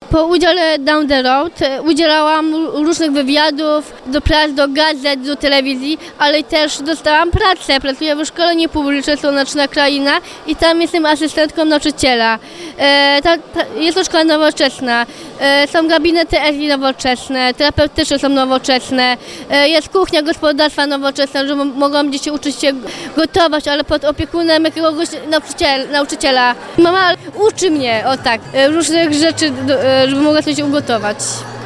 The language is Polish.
Po udziale Down the Road udzielałam różnych wywiadów do press, do gazet, do telewizji, ale też dostałam pracę. Pracuję w szkole publicznej Słoneczna Kraina i tam jestem asystentką nauczyciela. Jest to szkoła nowoczesna. Są gabinety ESI nowoczesne, terapeutyczne są nowoczesne. Jest kuchnia gospodarstwa nowoczesna, że mogą dzieci uczyć się gotować, ale pod opiekunem jakiegoś nauczyciela. Mama uczy mnie różnych rzeczy, żeby mogła coś ugotować.